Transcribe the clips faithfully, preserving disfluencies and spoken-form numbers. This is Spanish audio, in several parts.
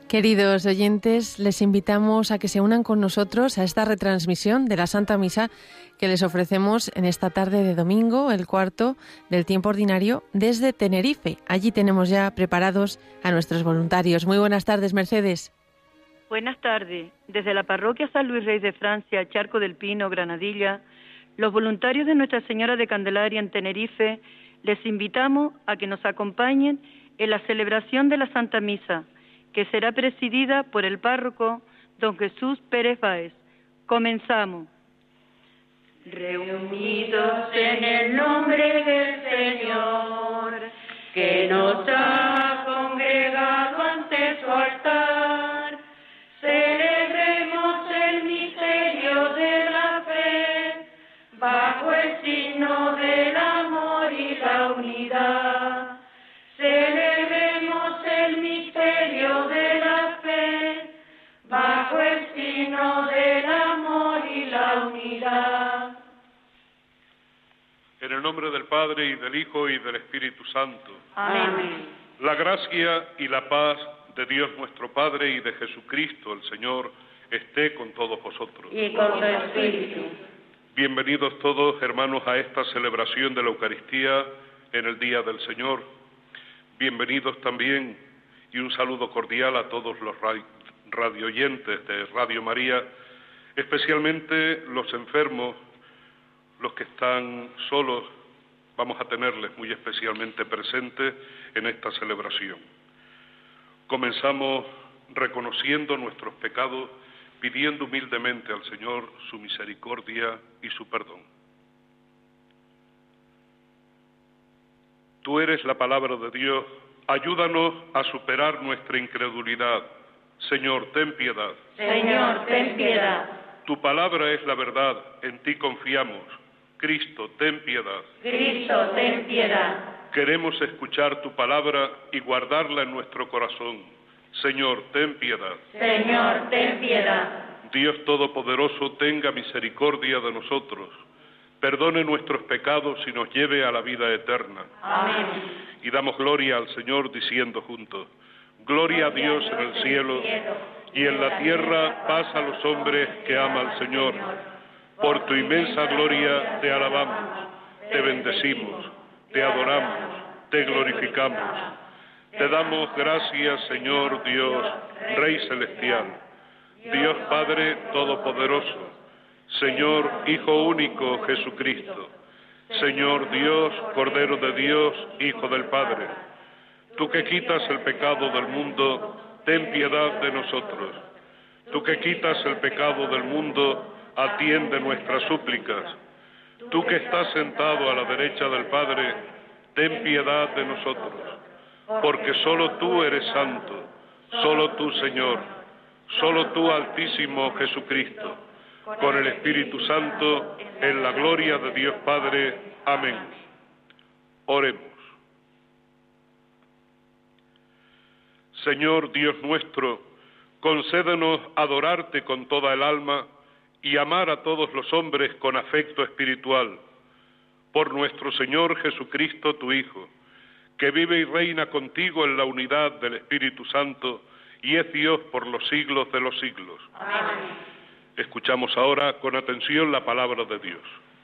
Queridos oyentes, les invitamos a que se unan con nosotros a esta retransmisión de la Santa Misa que les ofrecemos en esta tarde de domingo, el cuarto del tiempo ordinario, desde Tenerife. Allí tenemos ya preparados a nuestros voluntarios. Muy buenas tardes, Mercedes. Buenas tardes. Desde la parroquia San Luis Rey de Francia, Charco del Pino, Granadilla, los voluntarios de Nuestra Señora de Candelaria en Tenerife, les invitamos a que nos acompañen en la celebración de la Santa Misa, que será presidida por el párroco don Jesús Pérez Báez. Comenzamos. Reunidos en el nombre del Señor, que nos ha congregado ante su altar, celebremos el misterio de la fe, bajo el signo del amor y la unidad. Celebremos el misterio de la fe, bajo el signo del amor y la unidad. En el nombre del Padre, y del Hijo, y del Espíritu Santo. Amén. La gracia y la paz de Dios nuestro Padre y de Jesucristo el Señor esté con todos vosotros. Y con tu espíritu. Bienvenidos todos, hermanos, a esta celebración de la Eucaristía en el Día del Señor. Bienvenidos también y un saludo cordial a todos los radioyentes de Radio María, especialmente los enfermos, los que están solos, vamos a tenerles muy especialmente presentes en esta celebración. Comenzamos reconociendo nuestros pecados, pidiendo humildemente al Señor su misericordia y su perdón. Tú eres la palabra de Dios, ayúdanos a superar nuestra incredulidad. Señor, ten piedad. Señor, ten piedad. Tu palabra es la verdad, en ti confiamos. Cristo, ten piedad. Cristo, ten piedad. Queremos escuchar tu palabra y guardarla en nuestro corazón. Señor, ten piedad. Señor, ten piedad. Dios Todopoderoso, tenga misericordia de nosotros. Perdone nuestros pecados y nos lleve a la vida eterna. Amén. Y damos gloria al Señor diciendo juntos: Gloria a Dios en el cielo y en la tierra paz a los hombres que ama al Señor. Por tu inmensa gloria te alabamos, te bendecimos, te adoramos, te glorificamos. Te damos gracias, Señor Dios, Rey Celestial, Dios Padre Todopoderoso, Señor Hijo único Jesucristo, Señor Dios, Cordero de Dios, Hijo del Padre. Tú que quitas el pecado del mundo, ten piedad de nosotros. Tú que quitas el pecado del mundo, atiende nuestras súplicas. Tú que estás sentado a la derecha del Padre, ten piedad de nosotros. Porque solo tú eres santo, solo tú, Señor, solo tú, Altísimo Jesucristo, con el Espíritu Santo, en la gloria de Dios Padre. Amén. Oremos. Señor Dios nuestro, concédenos adorarte con toda el alma y amar a todos los hombres con afecto espiritual, por nuestro Señor Jesucristo, tu Hijo, que vive y reina contigo en la unidad del Espíritu Santo y es Dios por los siglos de los siglos. Amén. Escuchamos ahora con atención la palabra de Dios.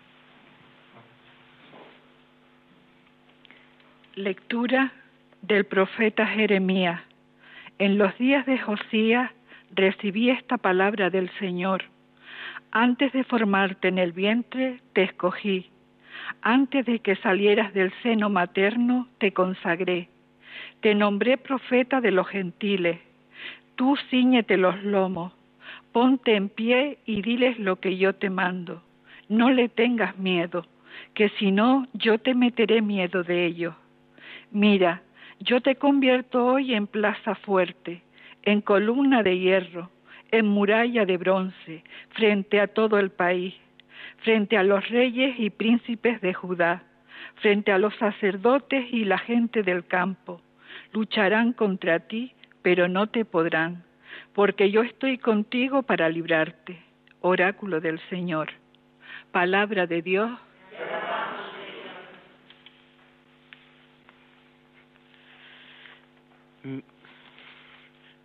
Lectura del profeta Jeremías. En los días de Josías recibí esta palabra del Señor. Antes de formarte en el vientre te escogí. Antes de que salieras del seno materno te consagré. Te nombré profeta de los gentiles. Tú cíñete los lomos. Ponte en pie y diles lo que yo te mando. No le tengas miedo, que si no, yo te meteré miedo de ellos. Mira, yo te convierto hoy en plaza fuerte, en columna de hierro, en muralla de bronce, frente a todo el país, frente a los reyes y príncipes de Judá, frente a los sacerdotes y la gente del campo. Lucharán contra ti, pero no te podrán, porque yo estoy contigo para librarte. Oráculo del Señor. Palabra de Dios.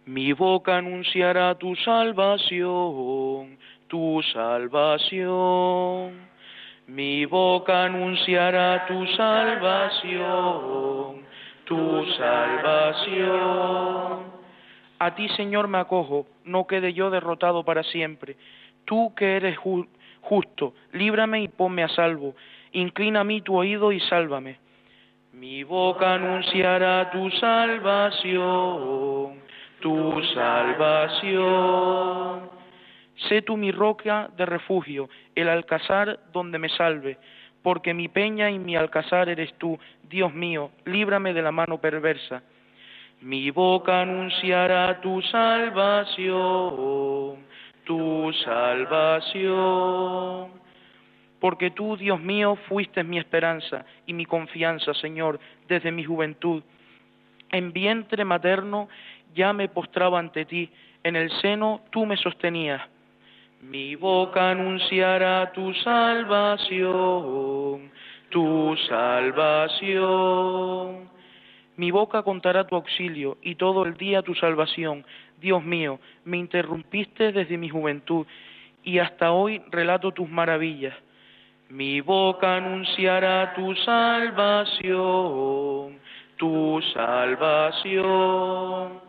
Mi boca anunciará tu salvación, tu salvación. Mi boca anunciará tu salvación, tu salvación. A ti, Señor, me acojo, no quede yo derrotado para siempre. Tú que eres ju- justo, líbrame y ponme a salvo. Inclina a mí tu oído y sálvame. Mi boca anunciará tu salvación, tu salvación. Sé tú mi roca de refugio, el alcázar donde me salve, porque mi peña y mi alcázar eres tú, Dios mío, líbrame de la mano perversa. Mi boca anunciará tu salvación, tu salvación. Porque tú, Dios mío, fuiste mi esperanza y mi confianza, Señor, desde mi juventud. En vientre materno ya me postraba ante ti, en el seno tú me sostenías. Mi boca anunciará tu salvación, tu salvación. Mi boca contará tu auxilio y todo el día tu salvación. Dios mío, me interrumpiste desde mi juventud y hasta hoy relato tus maravillas. Mi boca anunciará tu salvación, tu salvación.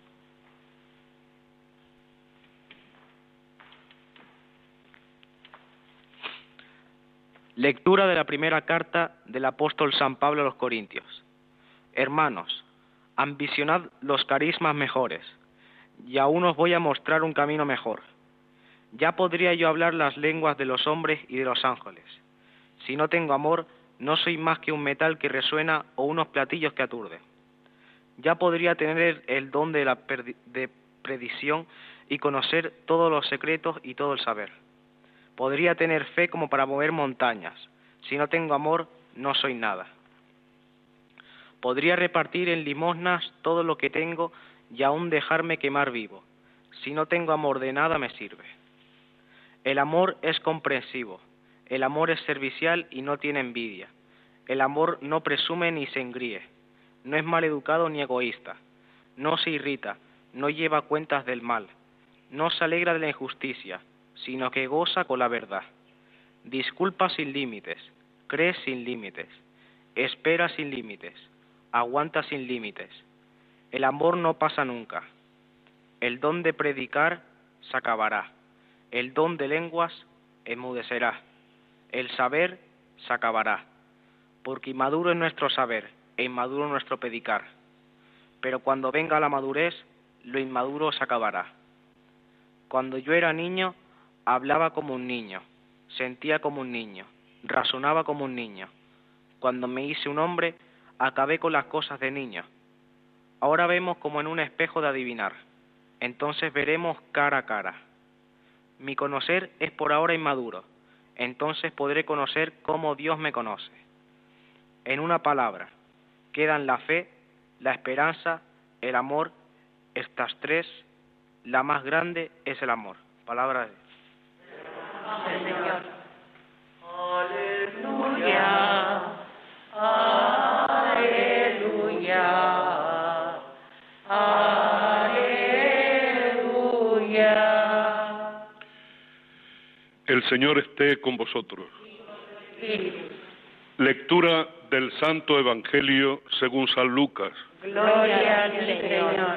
Lectura de la primera carta del apóstol San Pablo a los Corintios. Hermanos, ambicionad los carismas mejores, y aún os voy a mostrar un camino mejor. Ya podría yo hablar las lenguas de los hombres y de los ángeles. Si no tengo amor, no soy más que un metal que resuena o unos platillos que aturden. Ya podría tener el don de la perdi- de predicción y conocer todos los secretos y todo el saber. Podría tener fe como para mover montañas. Si no tengo amor, no soy nada. Podría repartir en limosnas todo lo que tengo y aún dejarme quemar vivo. Si no tengo amor, de nada me sirve. El amor es comprensivo. El amor es servicial y no tiene envidia. El amor no presume ni se engríe. No es maleducado ni egoísta. No se irrita, no lleva cuentas del mal. No se alegra de la injusticia, sino que goza con la verdad. Disculpa sin límites, cree sin límites, espera sin límites, aguanta sin límites. El amor no pasa nunca. El don de predicar se acabará. El don de lenguas enmudecerá. El saber se acabará. Porque inmaduro es nuestro saber e inmaduro nuestro predicar. Pero cuando venga la madurez, lo inmaduro se acabará. Cuando yo era niño, hablaba como un niño, sentía como un niño, razonaba como un niño. Cuando me hice un hombre, acabé con las cosas de niño. Ahora vemos como en un espejo de adivinar. Entonces veremos cara a cara. Mi conocer es por ahora inmaduro. Entonces podré conocer cómo Dios me conoce. En una palabra, quedan la fe, la esperanza, el amor. Estas tres, la más grande es el amor. Palabra de Dios. Señor. Aleluya. Aleluya. Aleluya. El Señor esté con vosotros. Lectura del Santo Evangelio según San Lucas. Gloria al Señor.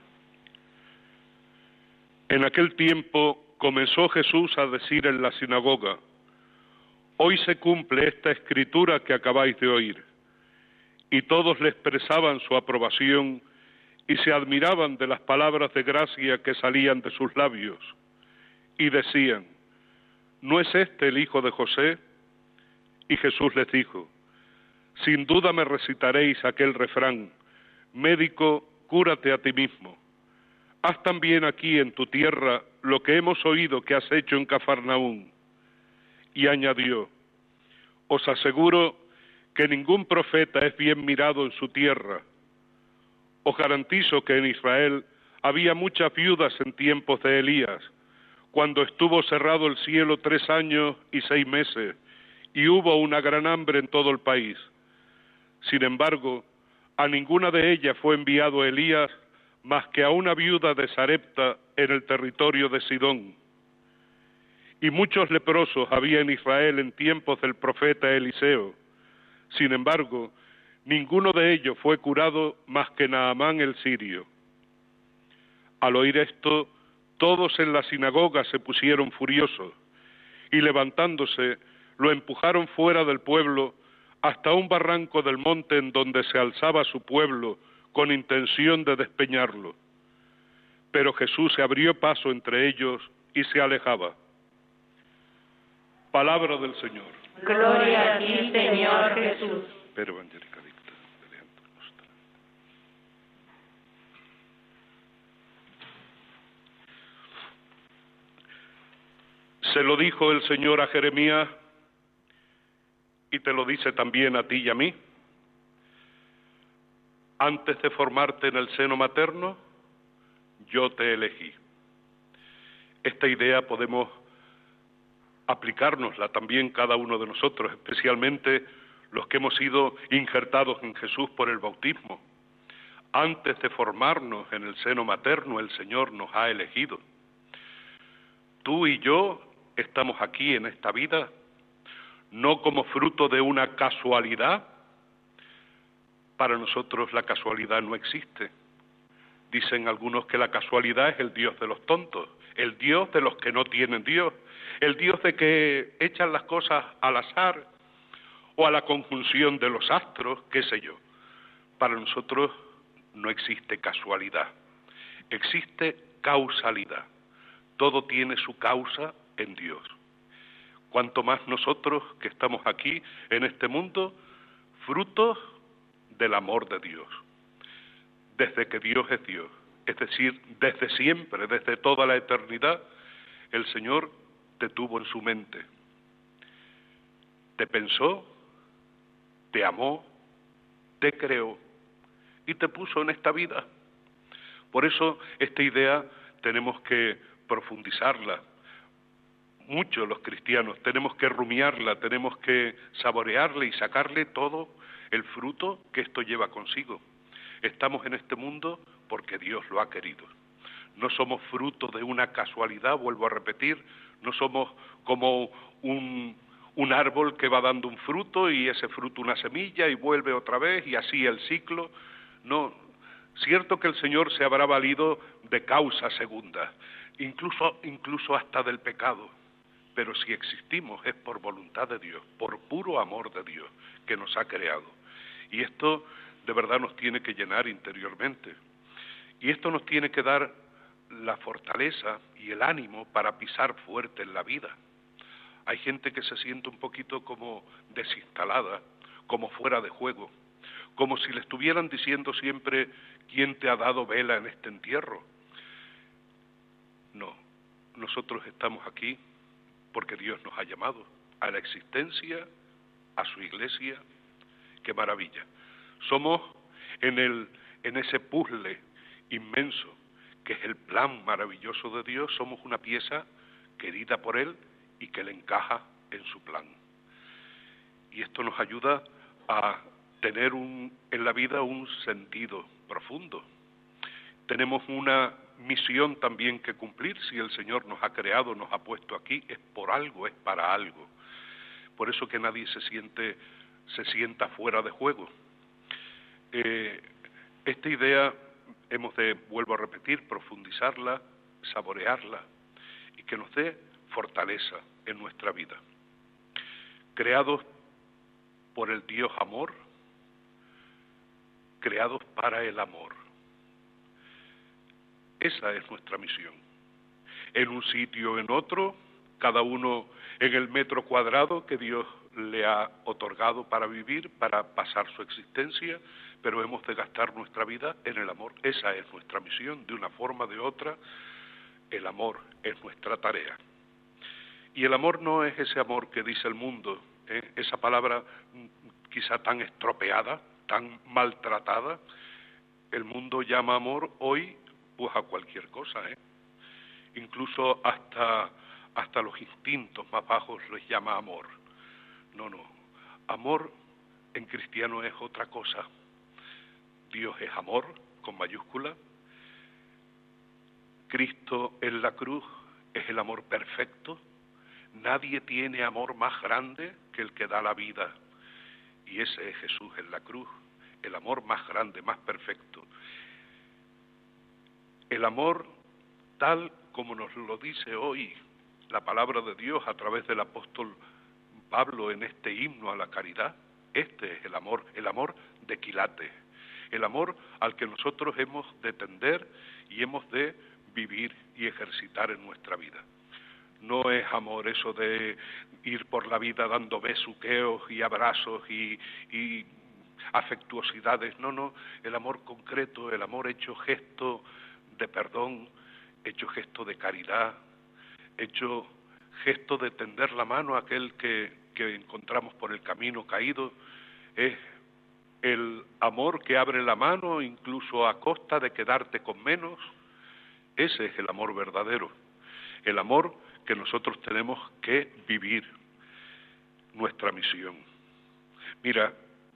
En aquel tiempo comenzó Jesús a decir en la sinagoga: hoy se cumple esta escritura que acabáis de oír. Y todos le expresaban su aprobación y se admiraban de las palabras de gracia que salían de sus labios. Y decían: ¿no es este el hijo de José? Y Jesús les dijo: sin duda me recitaréis aquel refrán: médico, cúrate a ti mismo. Haz también aquí en tu tierra lo que hemos oído que has hecho en Cafarnaúm. Y añadió: os aseguro que ningún profeta es bien mirado en su tierra. Os garantizo que en Israel había muchas viudas en tiempos de Elías, cuando estuvo cerrado el cielo tres años y seis meses, y hubo una gran hambre en todo el país. Sin embargo, a ninguna de ellas fue enviado Elías, más que a una viuda de Sarepta en el territorio de Sidón. Y muchos leprosos había en Israel en tiempos del profeta Eliseo. Sin embargo, ninguno de ellos fue curado más que Naamán el sirio. Al oír esto, todos en la sinagoga se pusieron furiosos y levantándose, lo empujaron fuera del pueblo hasta un barranco del monte en donde se alzaba su pueblo con intención de despeñarlo. Pero Jesús se abrió paso entre ellos y se alejaba. Palabra del Señor. Gloria a ti, Señor Jesús. Per evangelica dicta, mediante nostra. Se lo dijo el Señor a Jeremías y te lo dice también a ti y a mí. Antes de formarte en el seno materno, yo te elegí. Esta idea podemos aplicárnosla también cada uno de nosotros, especialmente los que hemos sido injertados en Jesús por el bautismo. Antes de formarnos en el seno materno, el Señor nos ha elegido. Tú y yo estamos aquí en esta vida, no como fruto de una casualidad. Para nosotros la casualidad no existe. Dicen algunos que la casualidad es el Dios de los tontos, el Dios de los que no tienen Dios, el Dios de que echan las cosas al azar o a la conjunción de los astros, qué sé yo. Para nosotros no existe casualidad, existe causalidad. Todo tiene su causa en Dios. Cuanto más nosotros que estamos aquí en este mundo, frutos del amor de Dios. Desde que Dios es Dios, es decir, desde siempre, desde toda la eternidad, el Señor te tuvo en su mente, te pensó, te amó, te creó y te puso en esta vida. Por eso esta idea tenemos que profundizarla. Muchos los cristianos tenemos que rumiarla, tenemos que saborearla y sacarle todo el fruto que esto lleva consigo. Estamos en este mundo porque Dios lo ha querido. No somos fruto de una casualidad, vuelvo a repetir, no somos como un, un árbol que va dando un fruto y ese fruto una semilla y vuelve otra vez y así el ciclo. No, cierto que el Señor se habrá valido de causa segunda, incluso, incluso hasta del pecado, pero si existimos es por voluntad de Dios, por puro amor de Dios que nos ha creado. Y esto de verdad nos tiene que llenar interiormente. Y esto nos tiene que dar la fortaleza y el ánimo para pisar fuerte en la vida. Hay gente que se siente un poquito como desinstalada, como fuera de juego, como si le estuvieran diciendo siempre ¿quién te ha dado vela en este entierro? No, nosotros estamos aquí porque Dios nos ha llamado a la existencia, a su iglesia. ¡Qué maravilla! Somos en, el, en ese puzzle inmenso que es el plan maravilloso de Dios, somos una pieza querida por Él y que le encaja en su plan. Y esto nos ayuda a tener un, en la vida un sentido profundo. Tenemos una misión también que cumplir. Si el Señor nos ha creado, nos ha puesto aquí, es por algo, es para algo. Por eso que nadie se siente, se sienta fuera de juego. Eh, esta idea hemos de, vuelvo a repetir, profundizarla, saborearla y que nos dé fortaleza en nuestra vida. Creados por el Dios amor, creados para el amor. Esa es nuestra misión. En un sitio, en otro, cada uno en el metro cuadrado que Dios le ha otorgado para vivir, para pasar su existencia, pero hemos de gastar nuestra vida en el amor. Esa es nuestra misión, de una forma o de otra, el amor es nuestra tarea. Y el amor no es ese amor que dice el mundo, ¿eh? Esa palabra quizá tan estropeada, tan maltratada. El mundo llama amor hoy pues a cualquier cosa, ¿eh? Incluso hasta, hasta los instintos más bajos les llama amor. No, no, amor en cristiano es otra cosa. Dios es amor, con mayúscula, Cristo en la cruz es el amor perfecto. Nadie tiene amor más grande que el que da la vida. Y ese es Jesús en la cruz, el amor más grande, más perfecto. El amor tal como nos lo dice hoy la palabra de Dios a través del apóstol Pablo en este himno a la caridad. Este es el amor, el amor de quilate, el amor al que nosotros hemos de tender y hemos de vivir y ejercitar en nuestra vida. No es amor eso de ir por la vida dando besuqueos y abrazos y, y afectuosidades. No, no, el amor concreto, el amor hecho gesto de perdón, hecho gesto de caridad, hecho gesto de tender la mano a aquel que, que encontramos por el camino caído. Es el amor que abre la mano incluso a costa de quedarte con menos. Ese es el amor verdadero, el amor que nosotros tenemos que vivir, nuestra misión. Mira,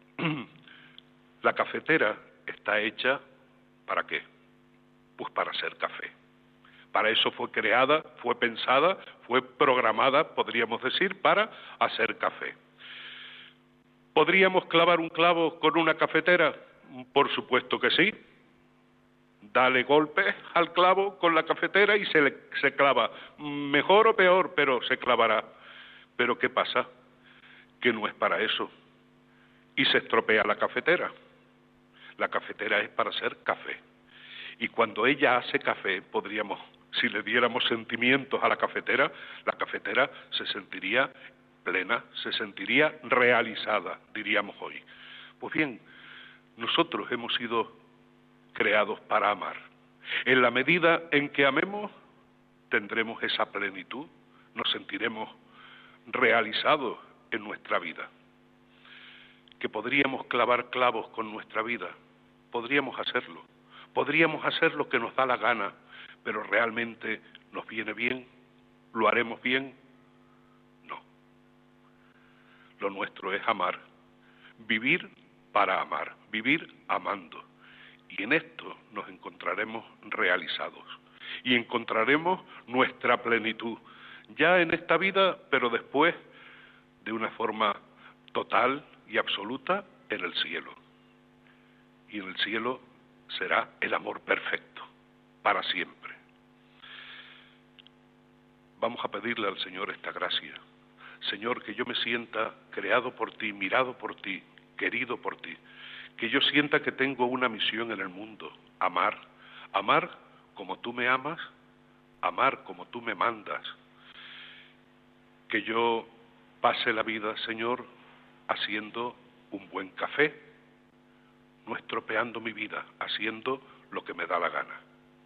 la cafetera está hecha, ¿para qué? Pues para hacer café. Para eso fue creada, fue pensada, fue programada, podríamos decir, para hacer café. ¿Podríamos clavar un clavo con una cafetera? Por supuesto que sí. Dale golpes al clavo con la cafetera y se, le, se clava. Mejor o peor, pero se clavará. Pero ¿qué pasa? Que no es para eso. Y se estropea la cafetera. La cafetera es para hacer café. Y cuando ella hace café, podríamos, si le diéramos sentimientos a la cafetera, la cafetera se sentiría plena, se sentiría realizada, diríamos hoy. Pues bien, nosotros hemos sido creados para amar. En la medida en que amemos, tendremos esa plenitud, nos sentiremos realizados en nuestra vida. Que podríamos clavar clavos con nuestra vida, podríamos hacerlo, podríamos hacer lo que nos da la gana, pero realmente nos viene bien, lo haremos bien. No. Lo nuestro es amar, vivir para amar, vivir amando. Y en esto nos encontraremos realizados y encontraremos nuestra plenitud, ya en esta vida, pero después de una forma total y absoluta en el cielo. Y en el cielo será el amor perfecto, para siempre. Vamos a pedirle al Señor esta gracia. Señor, que yo me sienta creado por ti, mirado por ti, querido por ti. Que yo sienta que tengo una misión en el mundo, amar, amar como tú me amas, amar como tú me mandas. Que yo pase la vida, Señor, haciendo un buen café, no estropeando mi vida, haciendo lo que me da la gana.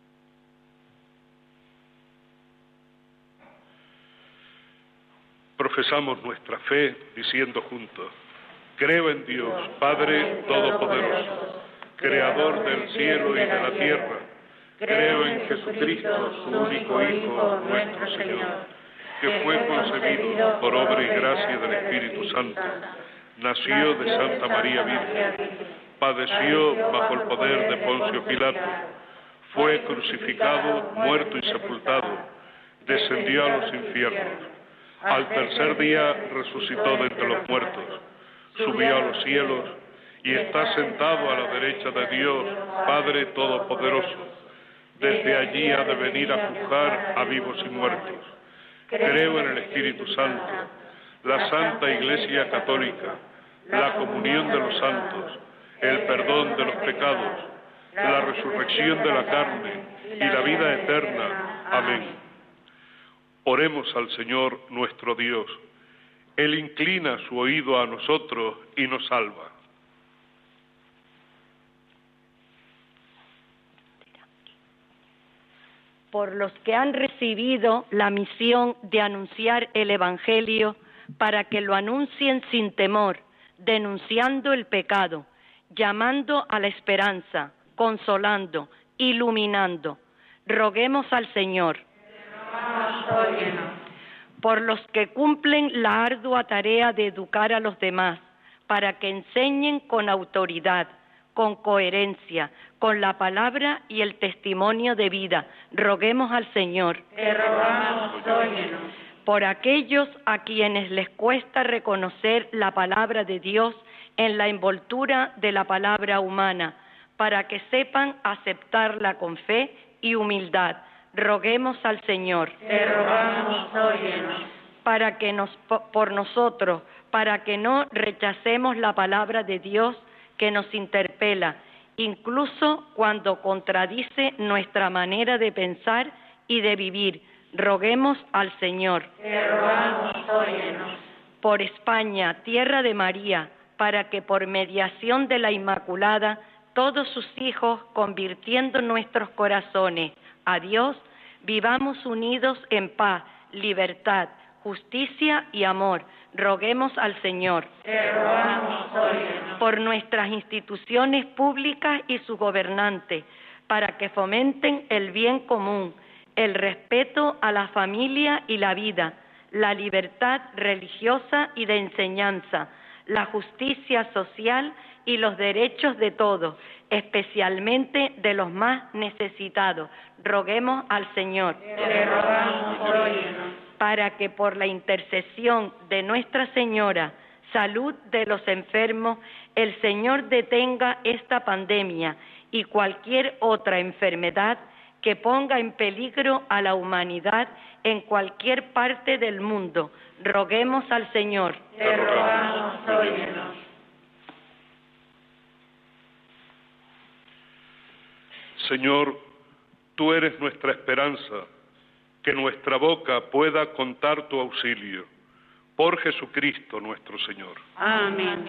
Profesamos nuestra fe diciendo juntos: creo en Dios, Padre Todopoderoso, Creador del cielo y de la tierra. Creo en Jesucristo, su único Hijo, nuestro Señor, que fue concebido por obra y gracia del Espíritu Santo. Nació de Santa María Virgen, padeció bajo el poder de Poncio Pilato, fue crucificado, muerto y sepultado, descendió a los infiernos. Al tercer día resucitó de entre los muertos, subió a los cielos y está sentado a la derecha de Dios, Padre Todopoderoso. Desde allí ha de venir a juzgar a vivos y muertos. Creo en el Espíritu Santo, la Santa Iglesia Católica, la comunión de los santos, el perdón de los pecados, la resurrección de la carne y la vida eterna. Amén. Oremos al Señor nuestro Dios. Él inclina su oído a nosotros y nos salva. Por los que han recibido la misión de anunciar el Evangelio, para que lo anuncien sin temor, denunciando el pecado, llamando a la esperanza, consolando, iluminando. Roguemos al Señor. Por los que cumplen la ardua tarea de educar a los demás, para que enseñen con autoridad, con coherencia, con la palabra y el testimonio de vida. Roguemos al Señor. Te rogamos, óyenos. Por aquellos a quienes les cuesta reconocer la palabra de Dios en la envoltura de la palabra humana, para que sepan aceptarla con fe y humildad. Roguemos al Señor. Te rogamos, óyenos. Para que nos, por nosotros, para que no rechacemos la palabra de Dios que nos interpela, incluso cuando contradice nuestra manera de pensar y de vivir. Roguemos al Señor. Te rogamos, óyenos. Por España, tierra de María, para que por mediación de la Inmaculada, todos sus hijos, convirtiendo nuestros corazones a Dios, vivamos unidos en paz, libertad, justicia y amor. Roguemos al Señor. Te rogamos, óyenos. Por nuestras instituciones públicas y sus gobernantes, para que fomenten el bien común, el respeto a la familia y la vida, la libertad religiosa y de enseñanza, la justicia social y los derechos de todos, especialmente de los más necesitados. Roguemos al Señor. Te rogamos, óyenos. Para que por la intercesión de Nuestra Señora, salud de los enfermos, el Señor detenga esta pandemia y cualquier otra enfermedad que ponga en peligro a la humanidad en cualquier parte del mundo. Roguemos al Señor. Te rogamos, óyenos. Señor, tú eres nuestra esperanza, que nuestra boca pueda contar tu auxilio. Por Jesucristo nuestro Señor. Amén.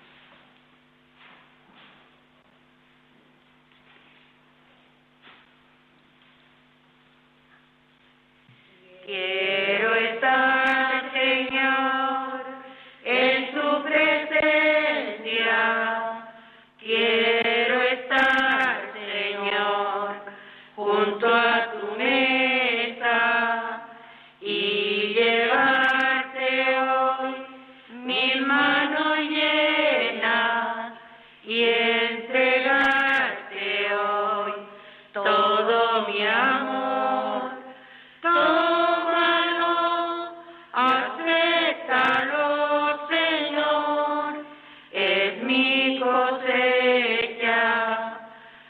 Quiero estar, Señor, en tu presencia. Quiero estar, Señor, junto a tu mesa y llevarte hoy mi mano llena y entregarte hoy todo mi amor. Tómalo, acéptalo, Señor, es mi cosecha.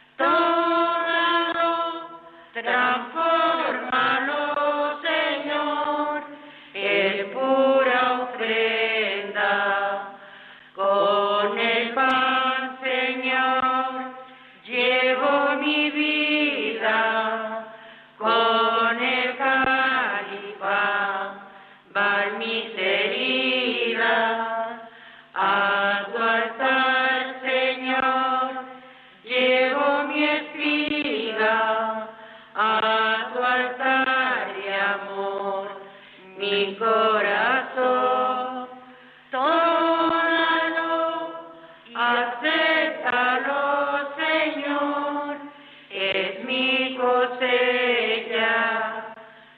Tómalo, transfórmalo, Señor, es pura ofrenda. Con el pan, Señor, llevo mi vida. Con el cáliz van mis heridas. A tu altar, Señor, llevo mi espiga. A tu altar de amor, mi corazón. Tómalo, acéptalo, Señor, es mi cosecha.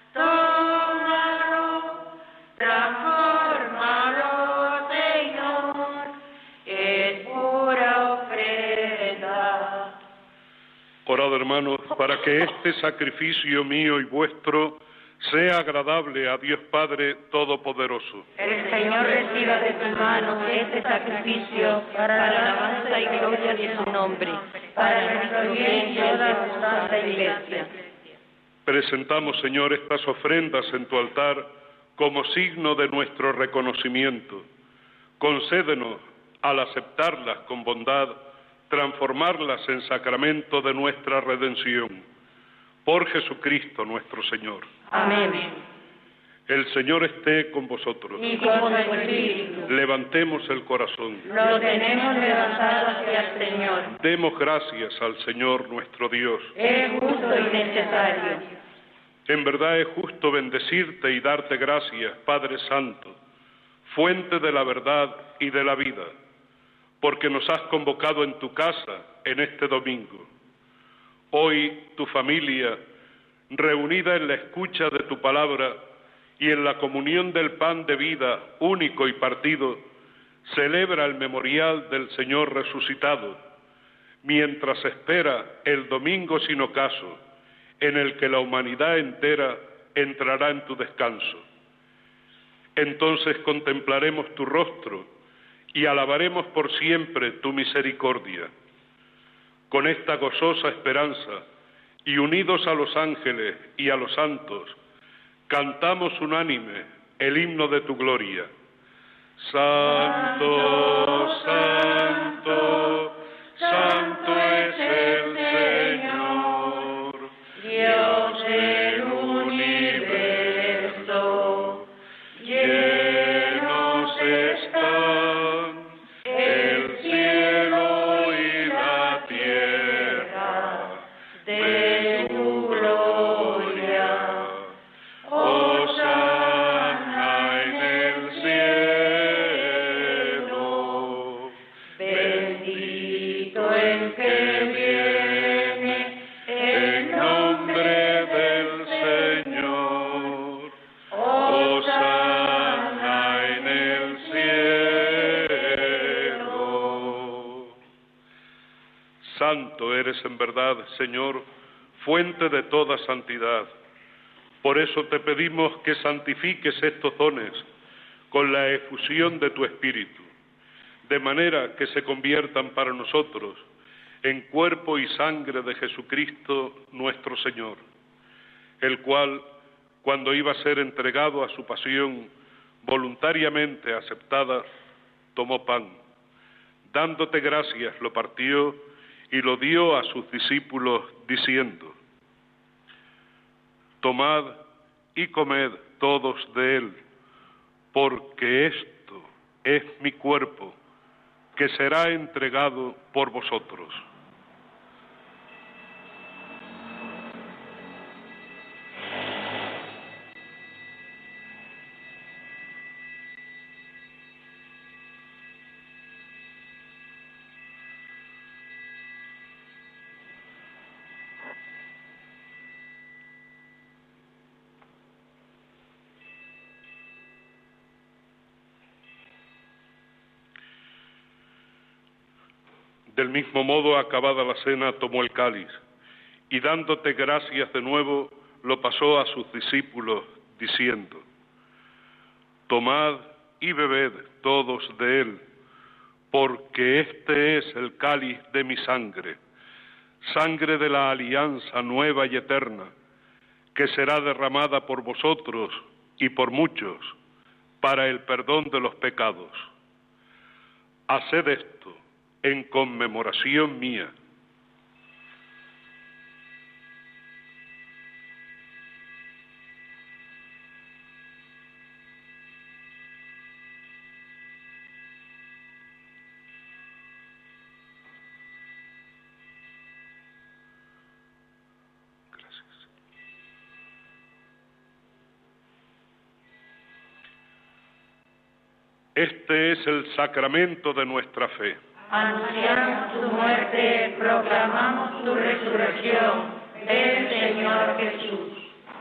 Tómalo, transfórmalo, Señor, es pura ofrenda. Orad, hermanos, para que este sacrificio mío y vuestro sea agradable a Dios Padre Todopoderoso. El Señor reciba de tus manos este sacrificio para la alabanza y gloria de su nombre, para nuestro bien y el de su santa Iglesia. Presentamos, Señor, estas ofrendas en tu altar como signo de nuestro reconocimiento. Concédenos, al aceptarlas con bondad, transformarlas en sacramento de nuestra redención. Por Jesucristo nuestro Señor. Amén. El Señor esté con vosotros. Y con tu espíritu. Levantemos el corazón. Lo tenemos levantado hacia el Señor. Demos gracias al Señor nuestro Dios. Es justo y necesario. En verdad es justo bendecirte y darte gracias, Padre Santo, fuente de la verdad y de la vida, porque nos has convocado en tu casa en este domingo. Hoy tu familia, reunida en la escucha de tu palabra y en la comunión del pan de vida único y partido, celebra el memorial del Señor resucitado, mientras espera el domingo sin ocaso, en el que la humanidad entera entrará en tu descanso. Entonces contemplaremos tu rostro y alabaremos por siempre tu misericordia. Con esta gozosa esperanza, y unidos a los ángeles y a los santos, cantamos unánime el himno de tu gloria. Santo, santo, santo es el Señor, Dios del universo. Llenos están el cielo y la tierra de tu gloria. Hosana en el cielo, bendito el que viene en nombre del Señor. Hosana en el cielo. Santo eres en verdad, Señor, fuente de toda santidad. Por eso te pedimos que santifiques estos dones con la efusión de tu Espíritu, de manera que se conviertan para nosotros en cuerpo y sangre de Jesucristo nuestro Señor, el cual, cuando iba a ser entregado a su pasión voluntariamente aceptada, tomó pan, dándote gracias, lo partió y lo dio a sus discípulos, diciendo: tomad y comed todos de él, porque esto es mi cuerpo, que será entregado por vosotros. Del mismo modo, acabada la cena, tomó el cáliz y, dándote gracias de nuevo, lo pasó a sus discípulos, diciendo: tomad y bebed todos de él, porque este es el cáliz de mi sangre, sangre de la alianza nueva y eterna, que será derramada por vosotros y por muchos para el perdón de los pecados. Haced esto en conmemoración mía. Gracias. Este es el sacramento de nuestra fe. Anunciamos tu muerte, proclamamos tu resurrección. Ven, Señor Jesús.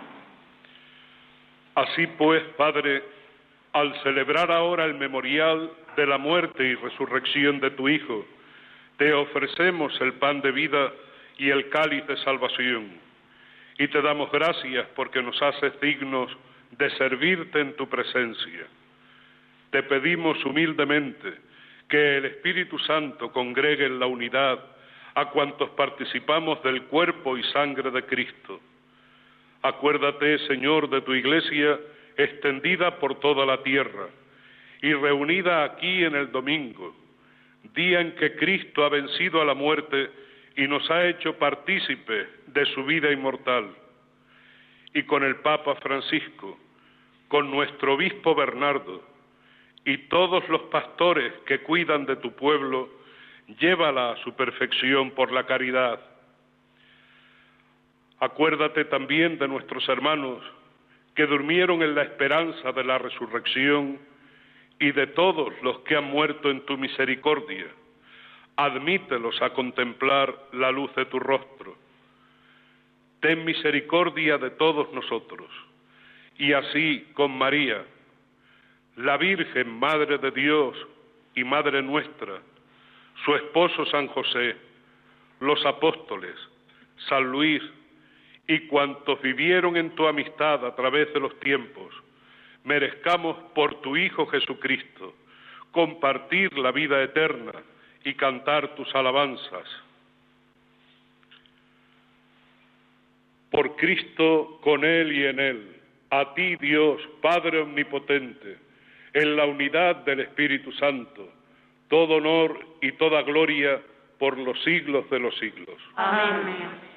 Así pues, Padre, al celebrar ahora el memorial de la muerte y resurrección de tu Hijo, te ofrecemos el pan de vida y el cáliz de salvación, y te damos gracias porque nos haces dignos de servirte en tu presencia. Te pedimos humildemente que el Espíritu Santo congregue en la unidad a cuantos participamos del cuerpo y sangre de Cristo. Acuérdate, Señor, de tu Iglesia extendida por toda la tierra y reunida aquí en el domingo, día en que Cristo ha vencido a la muerte y nos ha hecho partícipes de su vida inmortal. Y con el Papa Francisco, con nuestro obispo Bernardo, y todos los pastores que cuidan de tu pueblo, llévala a su perfección por la caridad. Acuérdate también de nuestros hermanos que durmieron en la esperanza de la resurrección y de todos los que han muerto en tu misericordia. Admítelos a contemplar la luz de tu rostro. Ten misericordia de todos nosotros, y así con María, la Virgen, Madre de Dios y Madre nuestra, su esposo San José, los apóstoles, San Luis y cuantos vivieron en tu amistad a través de los tiempos, merezcamos por tu Hijo Jesucristo compartir la vida eterna y cantar tus alabanzas. Por Cristo, con Él y en Él, a ti Dios, Padre Omnipotente, en la unidad del Espíritu Santo, todo honor y toda gloria por los siglos de los siglos. Amén.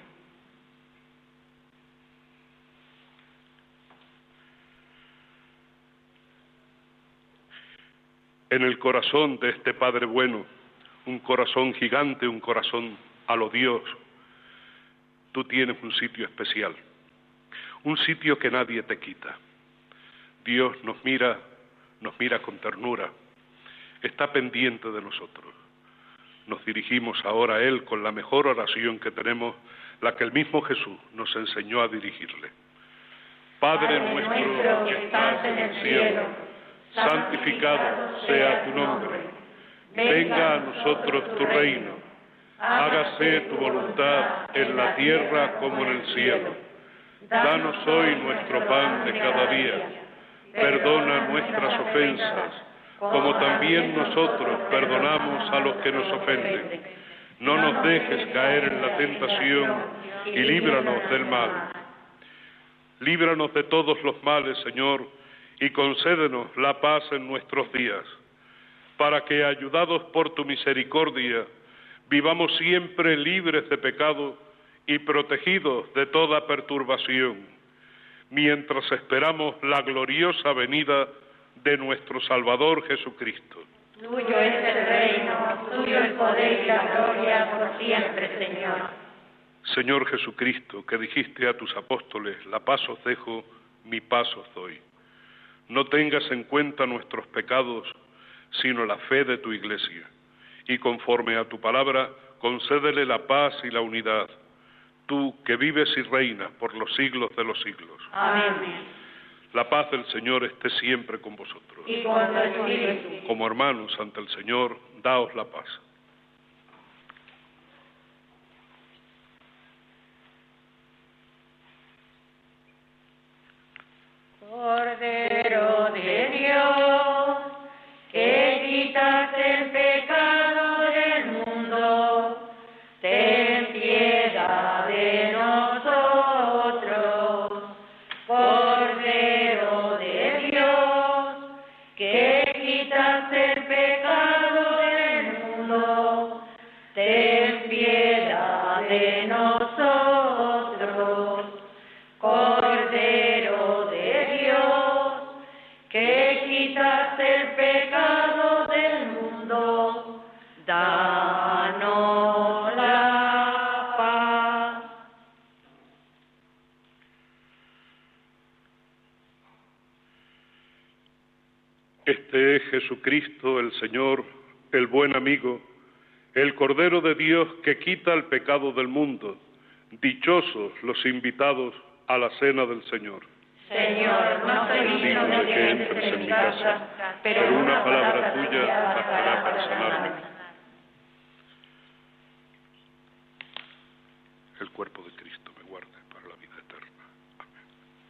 En el corazón de este Padre bueno, un corazón gigante, un corazón a lo Dios, tú tienes un sitio especial, un sitio que nadie te quita. Dios nos mira, nos mira con ternura, está pendiente de nosotros. Nos dirigimos ahora a Él con la mejor oración que tenemos, la que el mismo Jesús nos enseñó a dirigirle. Padre nuestro que estás en el cielo, santificado sea tu nombre. Venga a nosotros tu reino. Hágase tu voluntad en la tierra como en el cielo. Danos hoy nuestro pan de cada día. Perdona nuestras ofensas, como también nosotros perdonamos a los que nos ofenden. No nos dejes caer en la tentación y líbranos del mal. Líbranos de todos los males, Señor, y concédenos la paz en nuestros días, para que, ayudados por tu misericordia, vivamos siempre libres de pecado y protegidos de toda perturbación, mientras esperamos la gloriosa venida de nuestro Salvador Jesucristo. Tuyo es el reino, tuyo el poder y la gloria por siempre, Señor. Señor Jesucristo, que dijiste a tus apóstoles, la paz os dejo, mi paz os doy. No tengas en cuenta nuestros pecados, sino la fe de tu Iglesia, y conforme a tu palabra, concédele la paz y la unidad, tú que vives y reinas por los siglos de los siglos. Amén. La paz del Señor esté siempre con vosotros. Y con tu espíritu. Como hermanos ante el Señor, daos la paz. Cordero de Dios, que quitas el pecado del mundo, ten piedad de nosotros. Cordero de Dios, que quitas el pecado del mundo, ten piedad de nosotros. Cordero de Dios, que quitas el pecado del mundo, danos la paz. Este es Jesucristo, el Señor, el buen amigo, el Cordero de Dios que quita el pecado del mundo. Dichosos los invitados a la cena del Señor. Señor, no soy digno de que entres en mi casa, pero una palabra tuya bastará para sanarme. El cuerpo de Cristo me guarde para la vida eterna. Amén.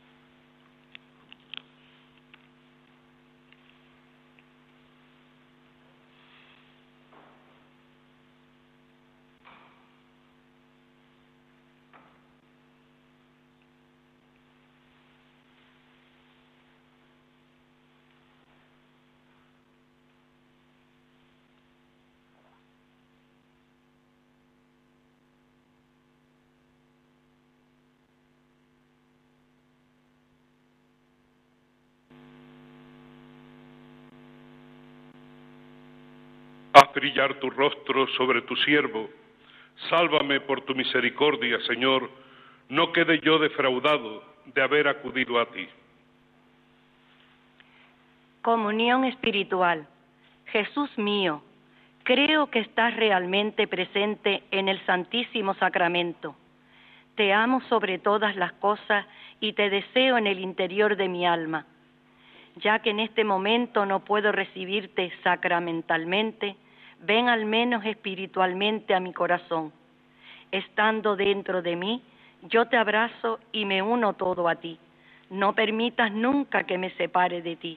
Haz brillar tu rostro sobre tu siervo. Sálvame por tu misericordia, Señor. No quede yo defraudado de haber acudido a ti. Comunión espiritual. Jesús mío, creo que estás realmente presente en el Santísimo Sacramento. Te amo sobre todas las cosas y te deseo en el interior de mi alma. Ya que en este momento no puedo recibirte sacramentalmente, ven al menos espiritualmente a mi corazón estando dentro de mí, yo te abrazo y me uno todo a ti. No permitas nunca que me separe de ti.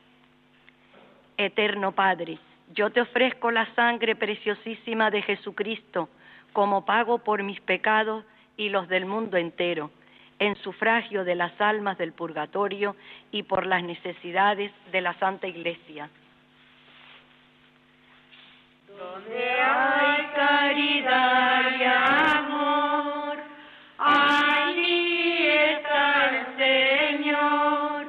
Eterno Padre, yo te ofrezco la sangre preciosísima de Jesucristo como pago por mis pecados y los del mundo entero, en sufragio de las almas del purgatorio y por las necesidades de la Santa Iglesia. Donde hay caridad y amor, allí está el Señor,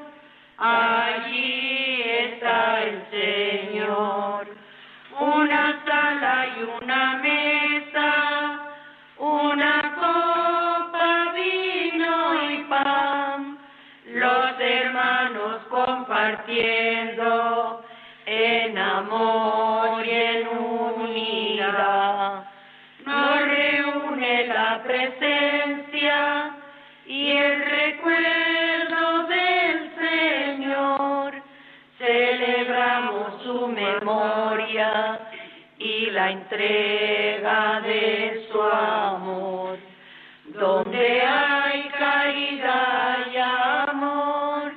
allí está el Señor. Una sala y una mesa, una copa, vino y pan, los hermanos compartiendo en amor y en unidad. Nos reúne la presencia y el recuerdo del Señor. Celebramos su memoria y la entrega de su amor. Donde hay caridad y amor,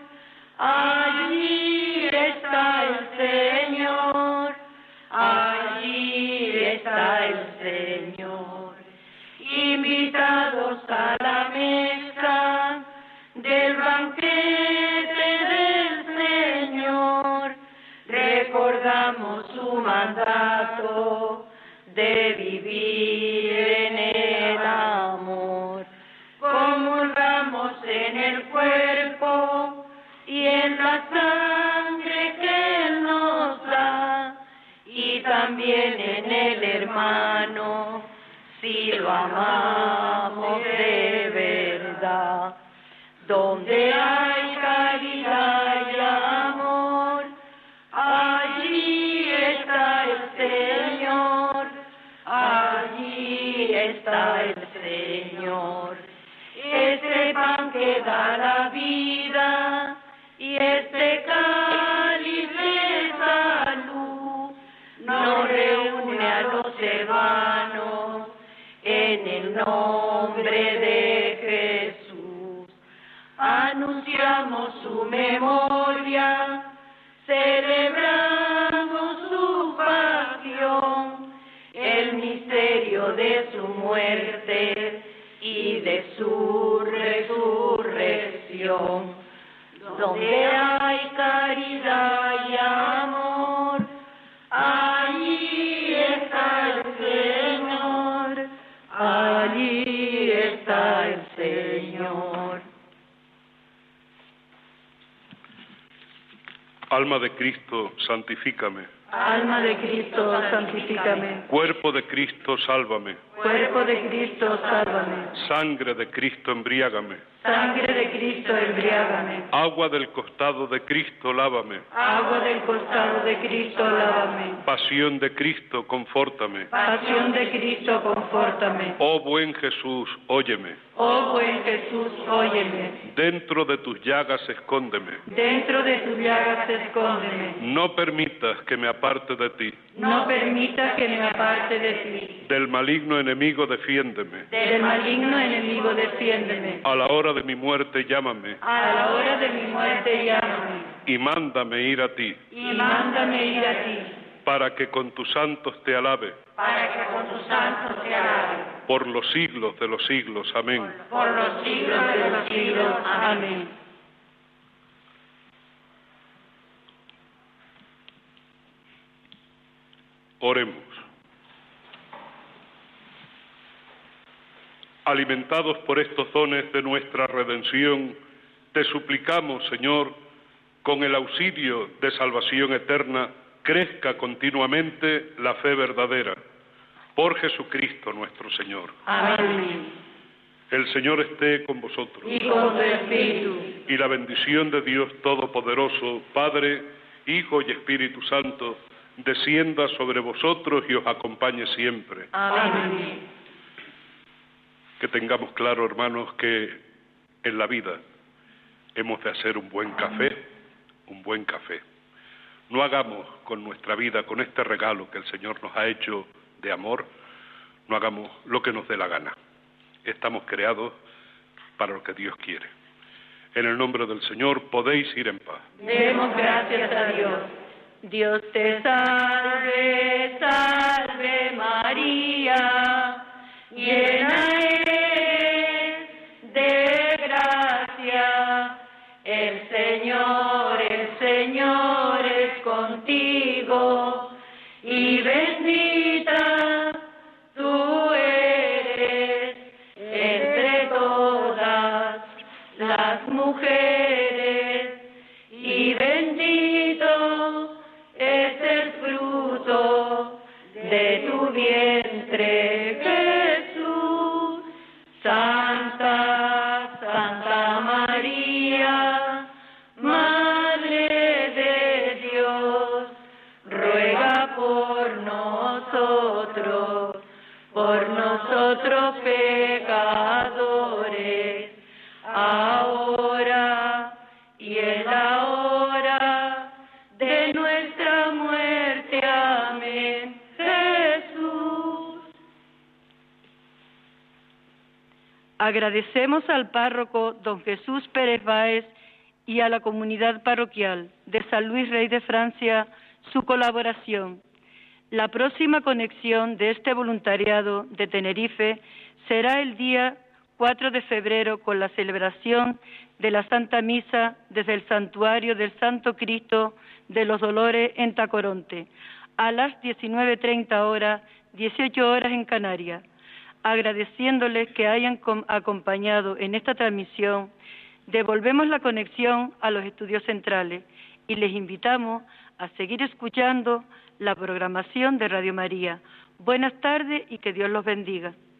allí está el Señor, allí está el Señor. Invitados a la mesa del banquete del Señor, recordamos su mandato de vivir en el amor. Comulgamos en el cuerpo y en la sangre que Él nos da, y también en el hermano, si lo amamos de verdad. Donde hay caridad y amor, allí está el Señor, allí está el Señor. Este pan que da la vida y este cáliz de salud nos reúne a los hermanos en el nombre de Jesús. Anunciamos su memoria, celebramos su pasión, el misterio de su muerte y de su resurrección. Donde hay caridad y amor, allí está el Señor, allí está el Señor. Alma de Cristo, santifícame. Alma de Cristo, santifícame. Cuerpo de Cristo, sálvame. Cuerpo de Cristo, sálvame. Sangre de Cristo, embriágame. Sangre de Cristo, embriágame. Agua del costado de Cristo, lávame. Agua del costado de Cristo, lávame. Pasión de Cristo, confórtame. Pasión de Cristo, confórtame. Oh buen Jesús, óyeme. Oh buen Jesús, óyeme. Dentro de tus llagas escóndeme. Dentro de tus llagas escóndeme. No permitas que me aparte de ti. No permitas que me aparte de ti. Del maligno enemigo defiéndeme. Del maligno enemigo defiéndeme. A la hora de mi muerte llámame. A la hora de mi muerte llámame. Y mándame ir a ti. Y mándame ir a ti. Para que con tus santos te alabe. Para que con tus santos te alabe. Por los siglos de los siglos. Amén. Por los siglos de los siglos. Amén. Oremos. Alimentados por estos dones de nuestra redención, te suplicamos, Señor, con el auxilio de salvación eterna, crezca continuamente la fe verdadera. Por Jesucristo nuestro Señor. Amén. El Señor esté con vosotros. Y con tu espíritu. Y la bendición de Dios Todopoderoso, Padre, Hijo y Espíritu Santo, descienda sobre vosotros y os acompañe siempre. Amén. Que tengamos claro, hermanos, que en la vida hemos de hacer un buen café, un buen café. No hagamos con nuestra vida, con este regalo que el Señor nos ha hecho de amor, no hagamos lo que nos dé la gana. Estamos creados para lo que Dios quiere. En el nombre del Señor podéis ir en paz. Demos gracias a Dios. Dios te salve, salve María, llena eres de gracia, el Señor, el Señor es contigo, y bendita tú eres entre todas las mujeres, y bendito es el fruto de tu vientre, Jesús. Santa, Santa María, Madre de Dios, ruega por nosotros, por nosotros pecadores, ahora y en la hora de nuestra muerte. Amén. Jesús. Agradecemos al párroco don Jesús Pérez Báez y a la comunidad parroquial de San Luis Rey de Francia su colaboración. La próxima conexión de este voluntariado de Tenerife será el día cuatro de febrero con la celebración de la Santa Misa desde el Santuario del Santo Cristo de los Dolores en Tacoronte, a las diecinueve treinta horas, dieciocho horas en Canarias. Agradeciéndoles que hayan acompañado en esta transmisión, devolvemos la conexión a los estudios centrales y les invitamos a seguir escuchando la programación de Radio María. Buenas tardes y que Dios los bendiga.